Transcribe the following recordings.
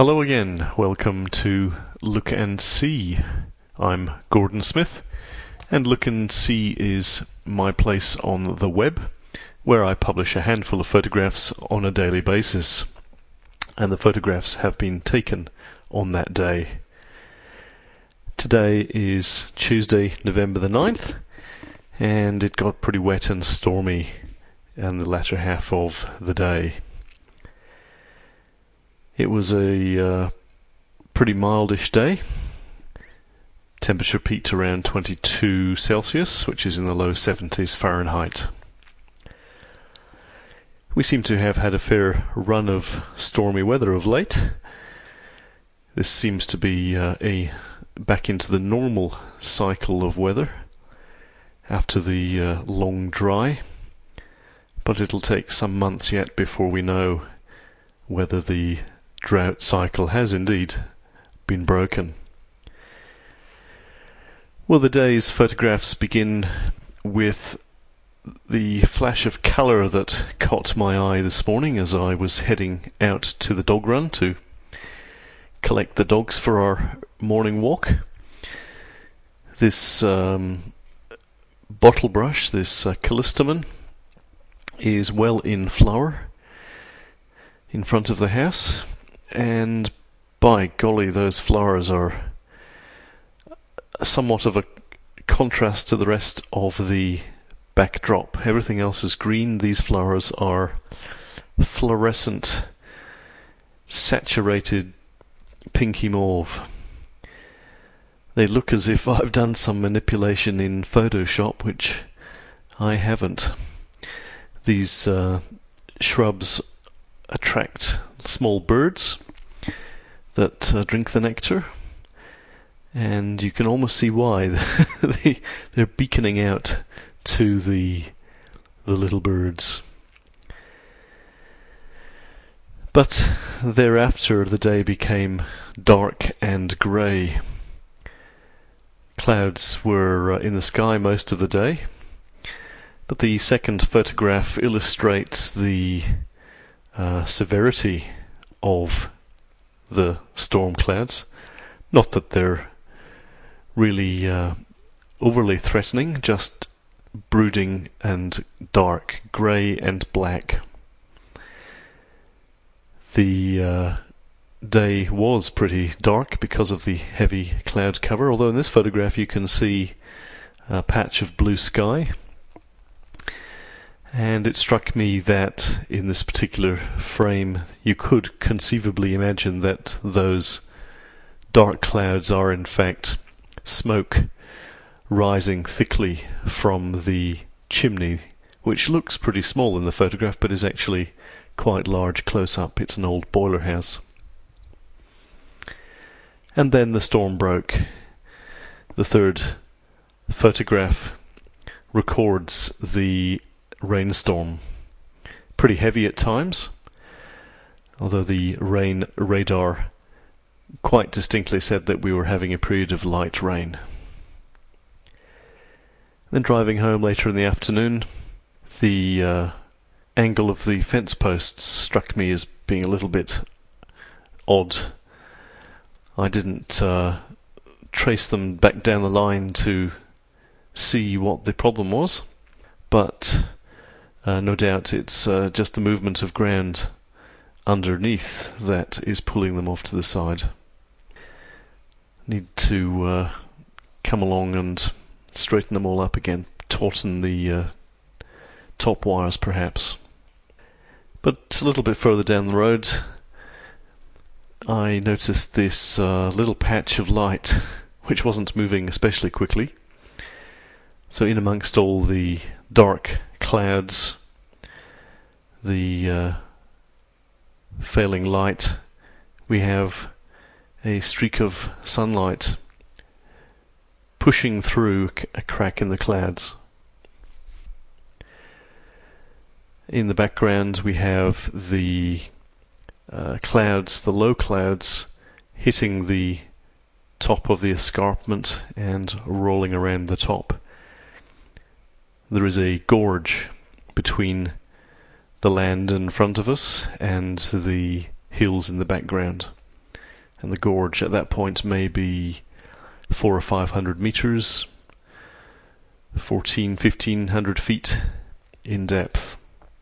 Hello again, welcome to Look and See. I'm Gordon Smith, and Look and See is my place on the web, where I publish a handful of photographs on a daily basis, and the photographs have been taken on that day. Today is Tuesday, November the 9th, and it got pretty wet and stormy in the latter half of the day. It was a pretty mildish day. Temperature peaked around 22 Celsius, which is in the low 70s Fahrenheit. We seem to have had a fair run of stormy weather of late. This seems to be back into the normal cycle of weather after the long dry, but it'll take some months yet before we know whether the drought cycle has indeed been broken. Well, the day's photographs begin with the flash of colour that caught my eye this morning as I was heading out to the dog run to collect the dogs for our morning walk. This bottle brush, this callistemon, is well in flower in front of the house, and by golly, those flowers are somewhat of a contrast to the rest of the backdrop. Everything else is green. These flowers are fluorescent, saturated pinky mauve. They look as if I've done some manipulation in Photoshop, which I haven't. These shrubs attract small birds that drink the nectar, and you can almost see why. They're beaconing out to the little birds. But thereafter the day became dark and grey. Clouds were in the sky most of the day, but the second photograph illustrates the severity of the storm clouds. Not that they're really overly threatening, just brooding and dark, grey and black. The day was pretty dark because of the heavy cloud cover, although in this photograph you can see a patch of blue sky. And it struck me that in this particular frame you could conceivably imagine that those dark clouds are in fact smoke rising thickly from the chimney, which looks pretty small in the photograph but is actually quite large close up. It's an old boiler house. And then the storm broke. The third photograph records the rainstorm. Pretty heavy at times, although the rain radar quite distinctly said that we were having a period of light rain. Then driving home later in the afternoon, the angle of the fence posts struck me as being a little bit odd. I didn't trace them back down the line to see what the problem was, but no doubt it's just the movement of ground underneath that is pulling them off to the side. Need to come along and straighten them all up again, tauten the top wires perhaps. But a little bit further down the road I noticed this little patch of light which wasn't moving especially quickly. So in amongst all the dark clouds, the failing light, we have a streak of sunlight pushing through a crack in the clouds. In the background we have the clouds, the low clouds, hitting the top of the escarpment and rolling around the top. There is a gorge between the land in front of us and the hills in the background. and the gorge at that point may be 400 or 500 meters, 1,500 feet in depth.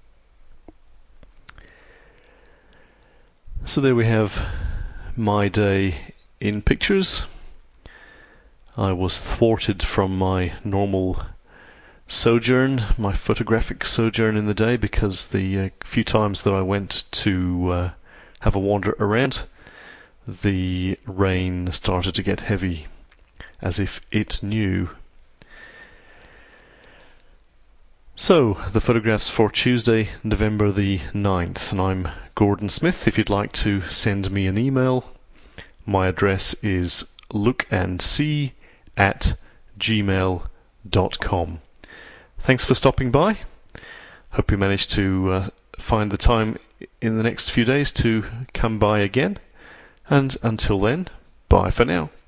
So there we have my day in pictures. I was thwarted from my normal sojourn, my photographic sojourn in the day, because the few times that I went to have a wander around, the rain started to get heavy, as if it knew. So, the photographs for Tuesday, November the 9th, and I'm Gordon Smith. If you'd like to send me an email, my address is lookandsee@gmail.com. Thanks for stopping by. Hope you managed to find the time in the next few days to come by again. And until then, bye for now.